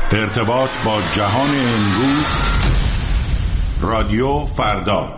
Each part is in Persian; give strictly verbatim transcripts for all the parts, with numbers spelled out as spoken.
ارتباط با جهان امروز، رادیو فردا.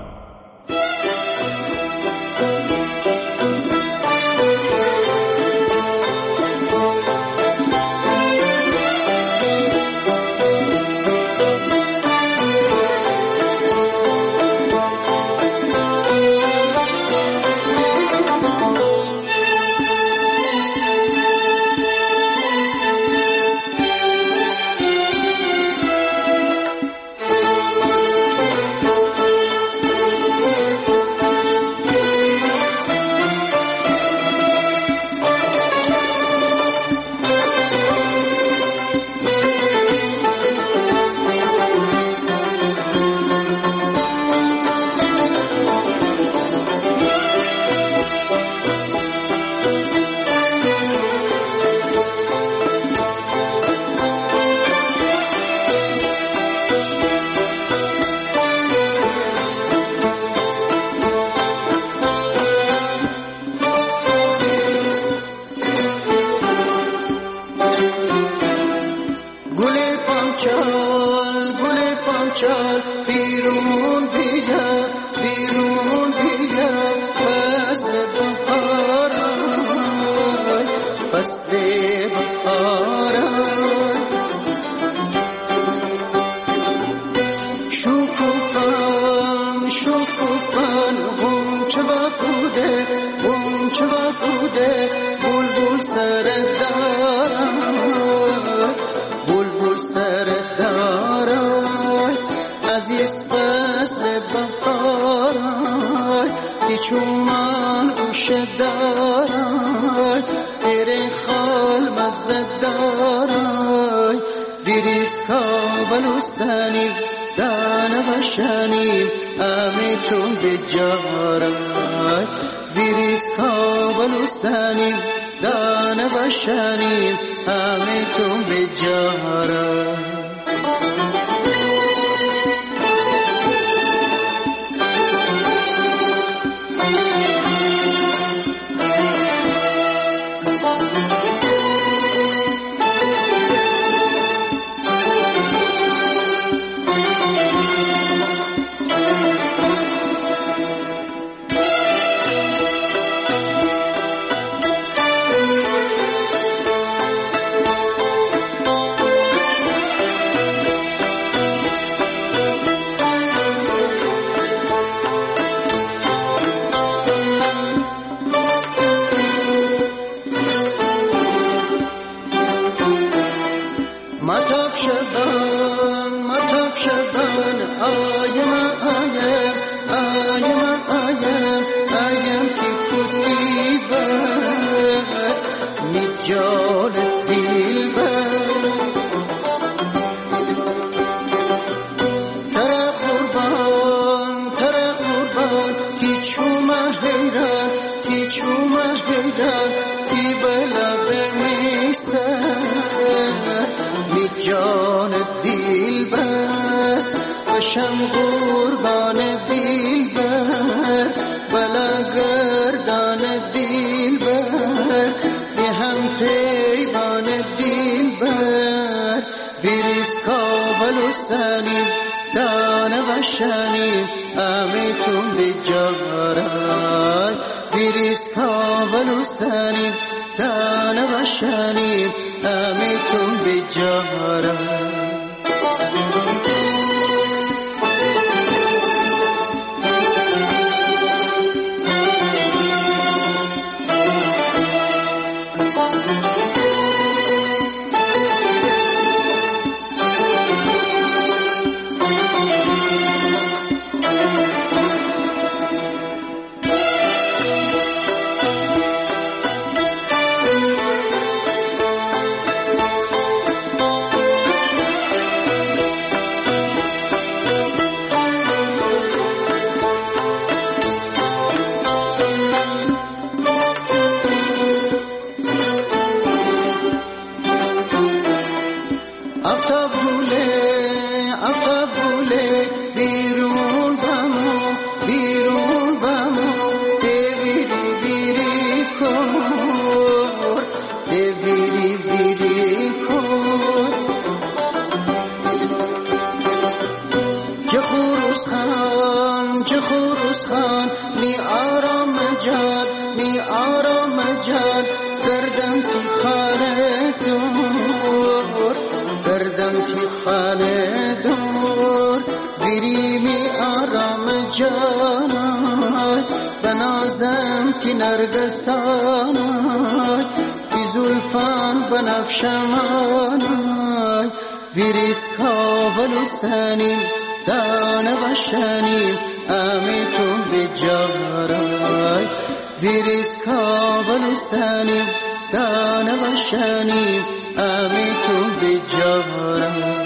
که نرگسانای بی زلفان بنفشمانای ویریس کاولو سنیم دانه بشنیم امیتون بجارای ویریس کاولو سنیم دانه بشنیم امیتون بجارای.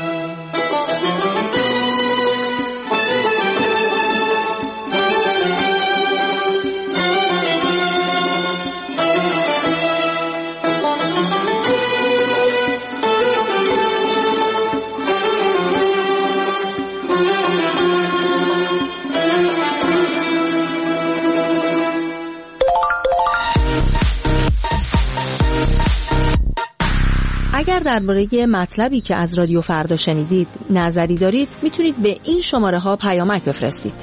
اگر درباره مطلبی که از رادیو فردا شنیدید نظری دارید میتونید به این شماره ها پیامک بفرستید.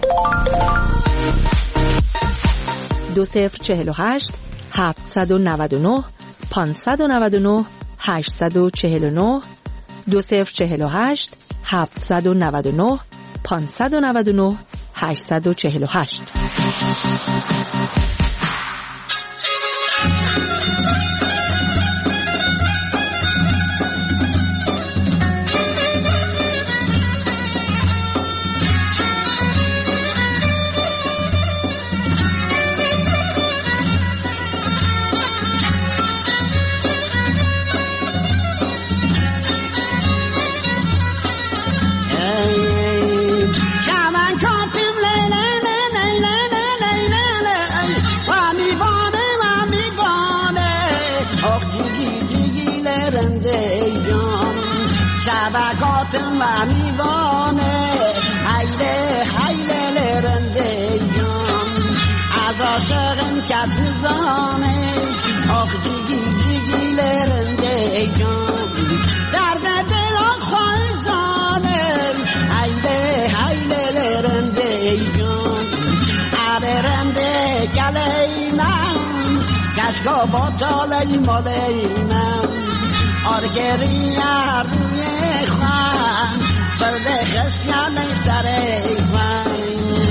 دو صفر چهل و هشت هفتصد و نود و نه پانصد و نود و نه هشتصد و چهل و نه دو صفر چهل و هشت هفتصد و نود و نه پانصد و نود و نه هشتصد و چهل و هشت. و میوانه حیله حیله لرنده جان از عاشقم کس میزانه آخ جیگی جیگی لرنده جان درد دل آخواه زانم حیله حیله لرنده جان عبرنده گلی من کشکا با تالی مالی من آرگری روی خوان برده خسیان سر خوان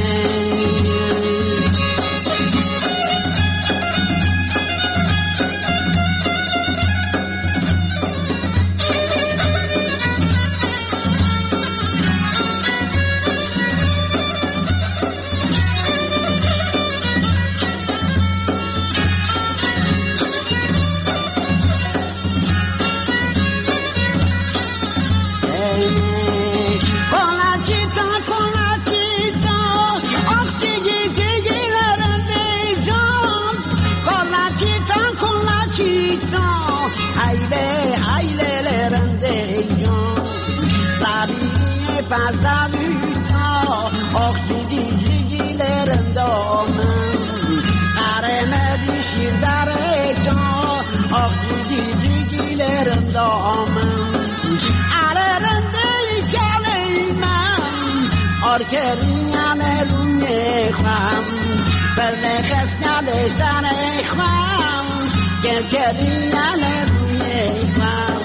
Pazaluta, och jigi jigi lerendamem. Qareme dişir dareta, och jigi jigi lerendamem. Arerende kaleyman, orkeriyan eluye kham. Berne khasnal zane kham, kerkeriyan eluye kham.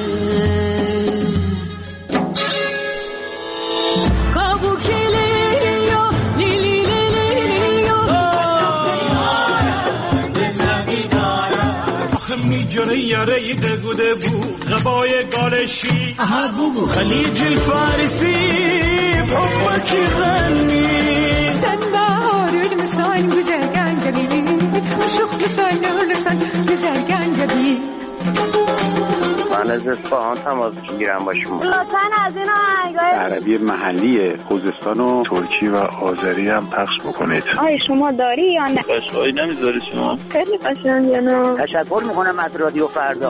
میجره یاره دگو دگو غبای گالشی خلیج الفارسی بحبکی غنی سن بهار المسان güzel گنجبی عشق مسان نورسان güzel گنجبی من از اصفهان تماس میگیرم با شما. لطفاً از این آهنگای عربی محلی خوزستان و ترکی و آذری هم پخش بکنید. آی شما داری یا نه؟ قشقایی نمیذاری شما؟ خیلی قشنگه. تشکر میکنم از رادیو فردا.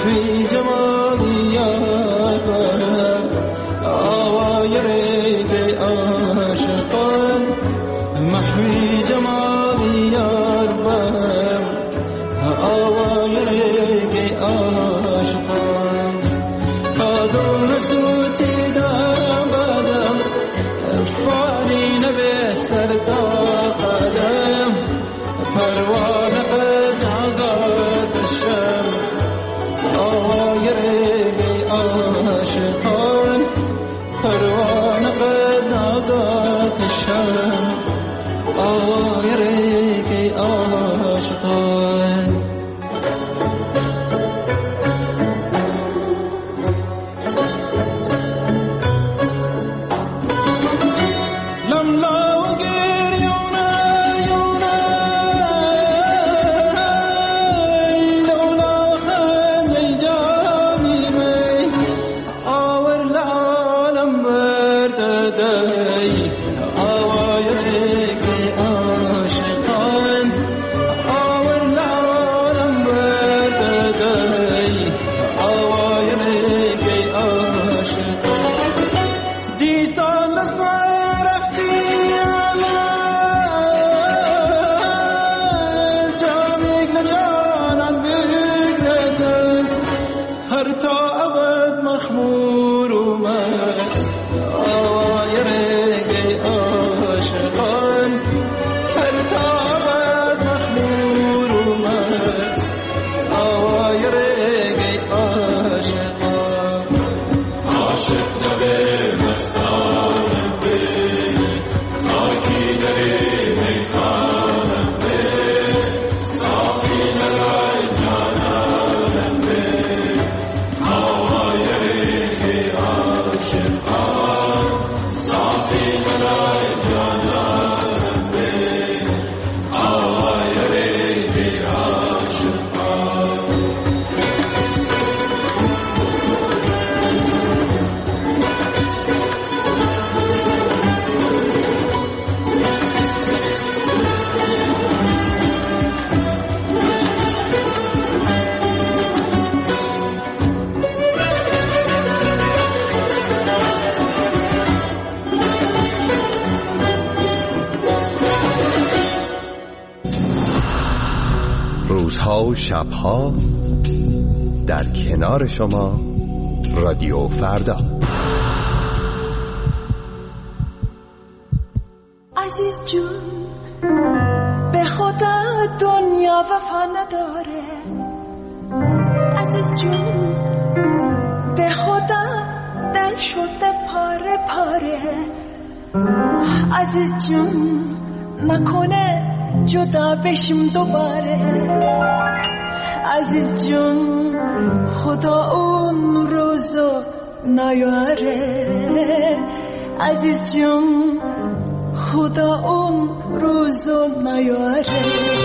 محوی جمالی یار بر آوای ریگ عاشقان محوی جمالی یار بر آوای ریگ عاشقان آدم سوتی دم بدم فانی نبی سر تا قدم پروان قد عقات الشم آوای ریگ عاشقان پروان قد عقات الشم آوای ریگ عاشقان و شبها در کنار شما رادیو فردا. عزیز جون به خدا دنیا وفا نداره، عزیز جون به خدا دل شده پاره پاره، عزیز جون نکنه جدا بشیم دوباره، عزیز جون خدا اون روزو نیاره، عزیز جون خدا اون روزو نیاره.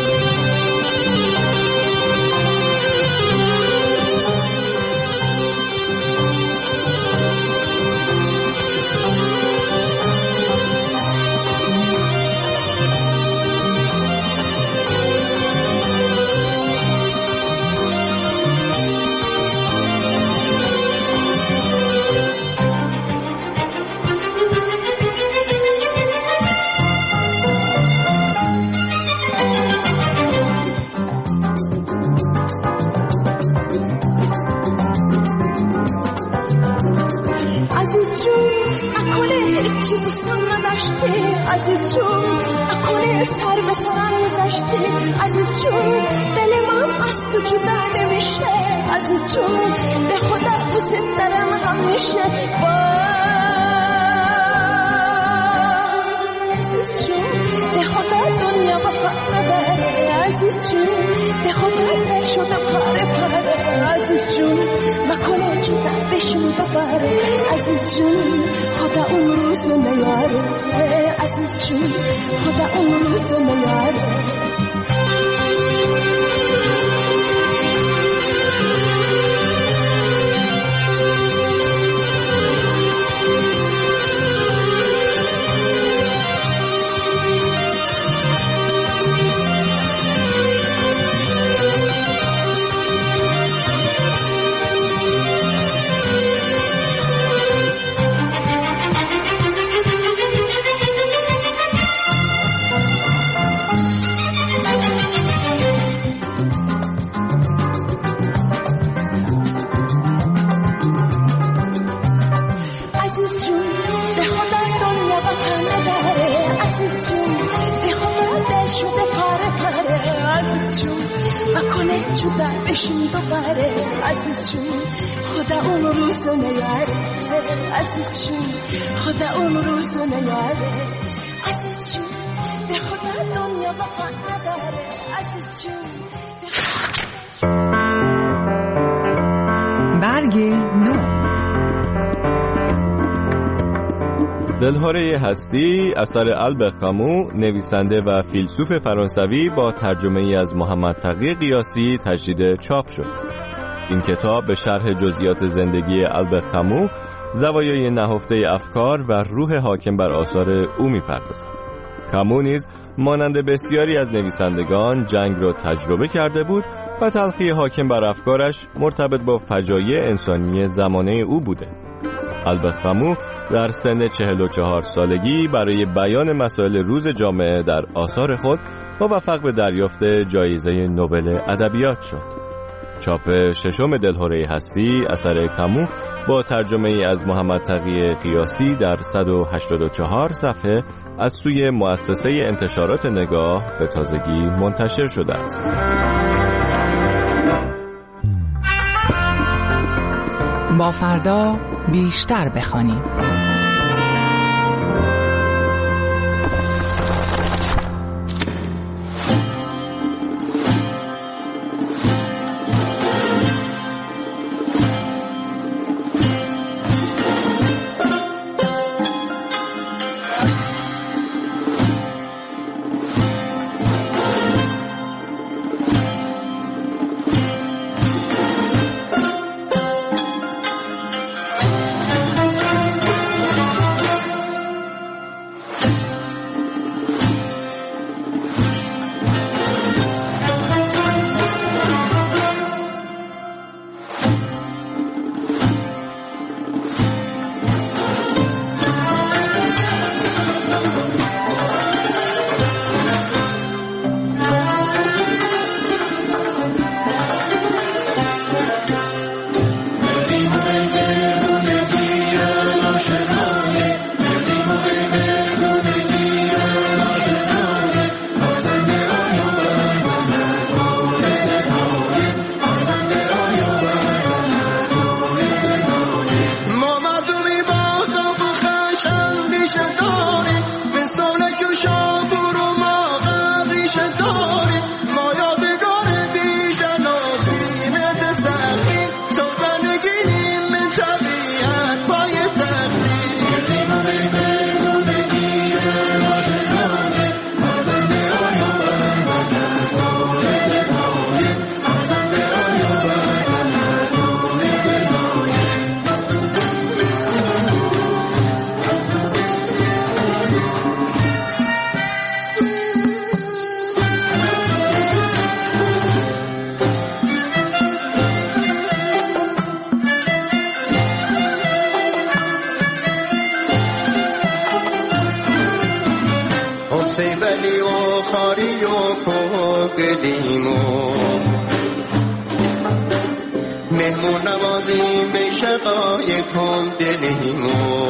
عزیز جون اکنه سر به سرم میذاشتی، عزیز جون دل من از تو جدا نمیشه، عزیز جون به خدا دوست دارم همیشه، عزیز جون به خدا دنیا وفا نداره، عزیز جون به خدا دل شده پاره پاره، عزیز جون مکنه جدا بشیم دوباره، عزیز جون خدا اون روز نیاره، عزیز جون خدا اون روز نیاره. ببره عزیز جون خدا اون روزو نیاره عزیز جون خدا اون روزو نیاره عزیز جون به خدا دنیا وفا نداره عزیز جون برگ نو دلهره هستی اثر آلبر کامو، نویسنده و فیلسوف فرانسوی با ترجمه ای از محمد تقی قیاسی تجدید چاپ شد. این کتاب به شرح جزئیات زندگی آلبر کامو، زوایای نهفته افکار و روح حاکم بر آثار او می‌پردازد. کامو نیز مانند بسیاری از نویسندگان جنگ را تجربه کرده بود و تلخی حاکم بر افکارش مرتبط با فجایع انسانی زمانه او بوده. آلبر کامو در سن چهل و چهار سالگی برای بیان مسائل روز جامعه در آثار خود موفق به دریافت جایزه نوبل ادبیات شد. چاپ ششم دلهره هستی اثر کامو با ترجمه ای از محمد تقی قیاسی در صد و هشتاد و چهار صفحه از سوی مؤسسه انتشارات نگاه به تازگی منتشر شده است. با فردا بیشتر بخوانیم. سیبلی و خاری و کوگلیم و مهمون نوازیم به شقای کم دلیم و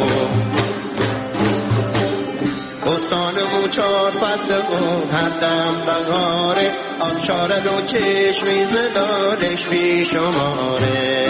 بستانمون چار فصل و هر دم بهاره آبشاره و چشمی زلالش بی شماره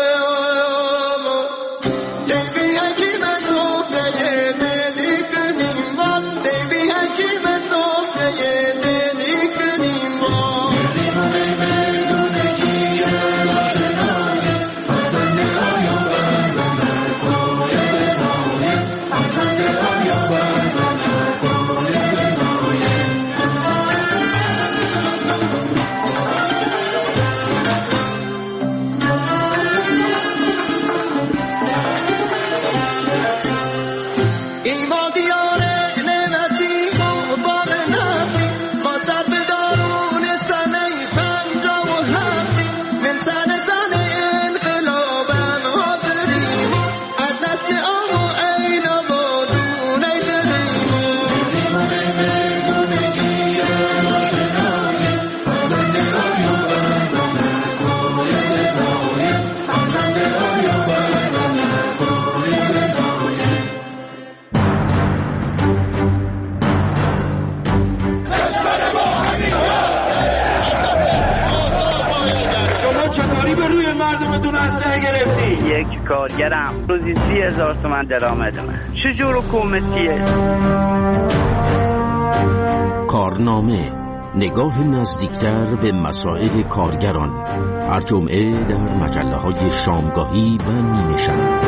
Baby, I keep my soul, yeah, yeah, yeah, yeah. غریبه روی مردمتون اسلحه گرفتی؟ یک کارگرم روزی سی هزار تومن درآمدمه. چجور حکومتیه؟ کارنامه، نگاه نزدیکتر به مسائل کارگران، هر جمعه در مجله های شامگاهی و نیمه شب.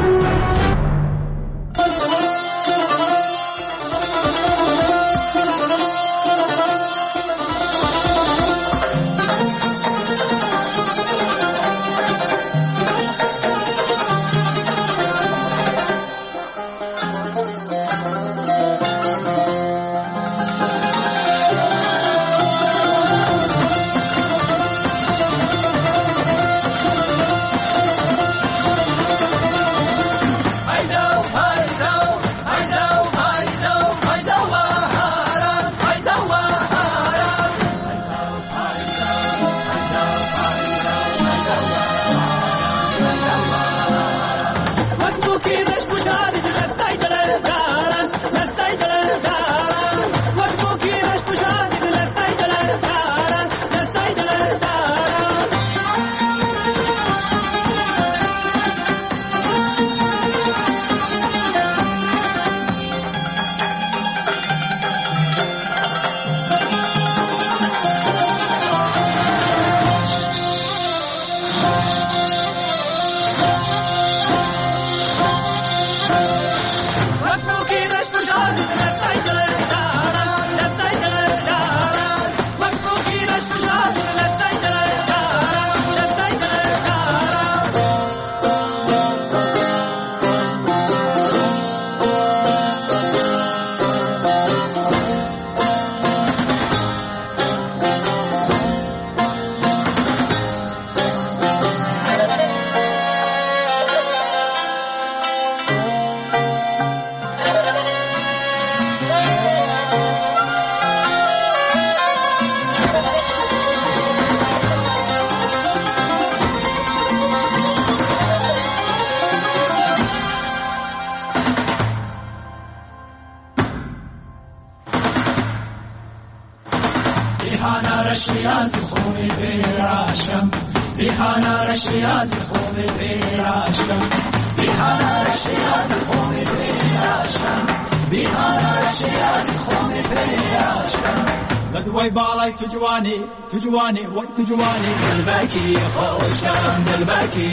لدوی بالای تو جوانی تو جوانی وای تو جوانی دلبکی خوشم دلبکی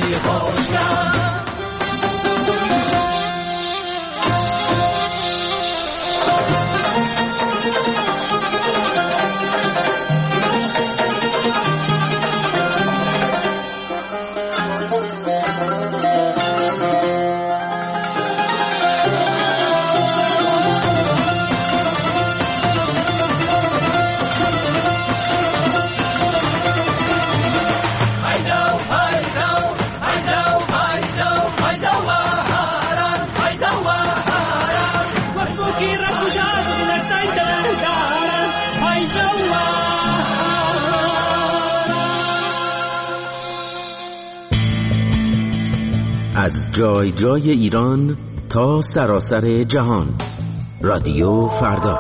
خوشم از جای جای ایران تا سراسر جهان، رادیو فردا.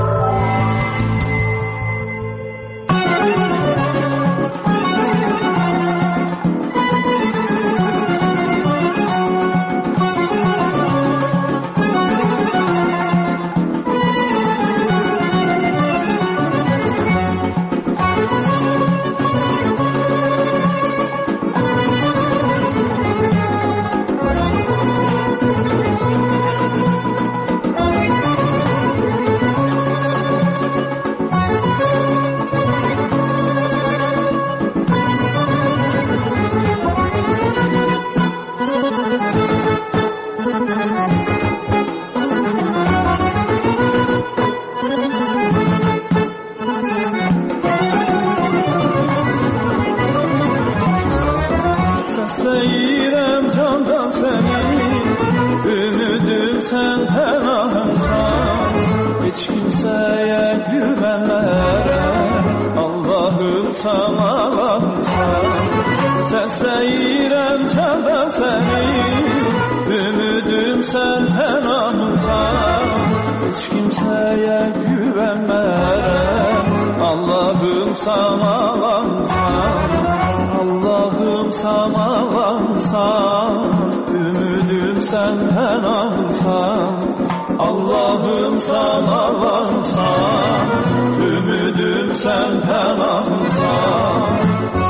Sesleyrem çanda seni, ümidüm sen pənahımsan. Hiç kimseye güvenmem, Allah'ım sana Allah'ımsan. Allah'ım Allah'ımsan, Allah'ımsan, ümidimsen, penahımsan. Allah'ımsan, Allah'ımsan, ümidimsen, penahımsan.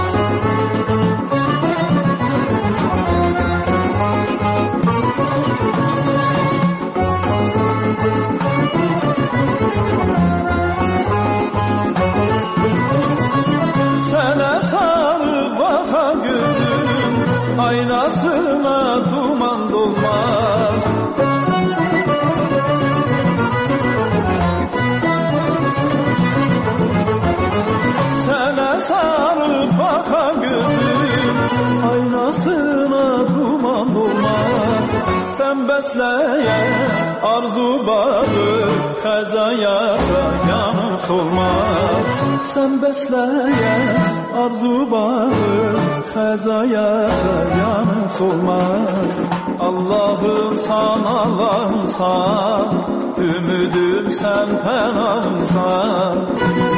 Sene sarı baka gözüm, aynasına duman dolmaz. Sene sarı baka gözüm, aynasına duman dolmaz. Sen besleyen arzu bağı, xəzaya yanım solmaz. Sen besleyen arzu bağı, xəzaya yanım solmaz. Allah'ımsan, Allah'ımsan, ümidimsen, penahımsan.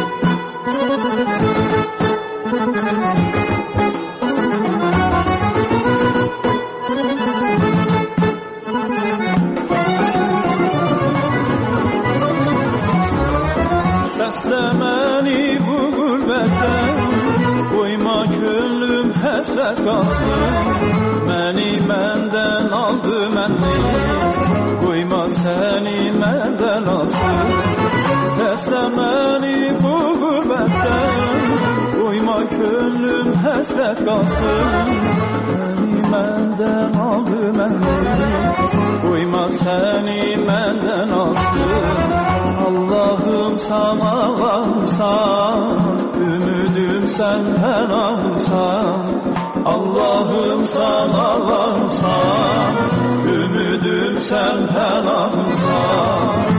Səsləməni bu qürbətdən, qoyma könlüm həsrət qalsın. Məni məndən aldı mənlik, qoyma səni məndən alsın. Səsləməni bu qürbətdən, qoyma könlüm həsrət qalsın. Məni məndən aldı mənlik, qoyma səni məndən alsın. Allah'ımsan, Allah'ımsan, ümidimsen, penahımsan. Allah'ımsan, Allah'ımsan, ümidimsen, penahımsan.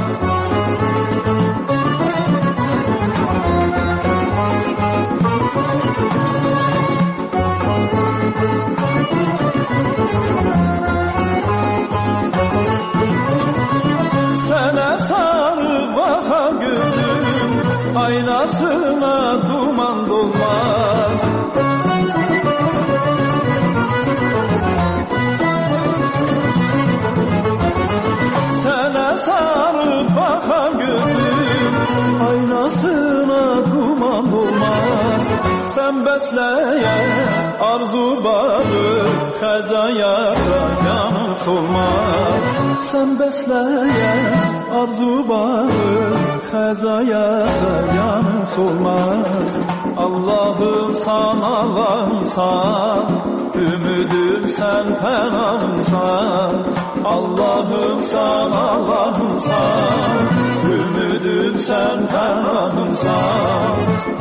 Sene sarı baka gözüm, aynasına duman dolmaz. Sene sarı baka gözüm, aynasına duman dolmaz. Sen besleyen arzu bağı, xəzaya yanım solmaz. Sen besleyen arzu bağı, xəzaya yanım solmaz. Allah'ımsan, Allah'ımsan, ümidimsen, penahımsan. Allah'ımsan, Allah'ımsan, ümidimsen, penahımsan.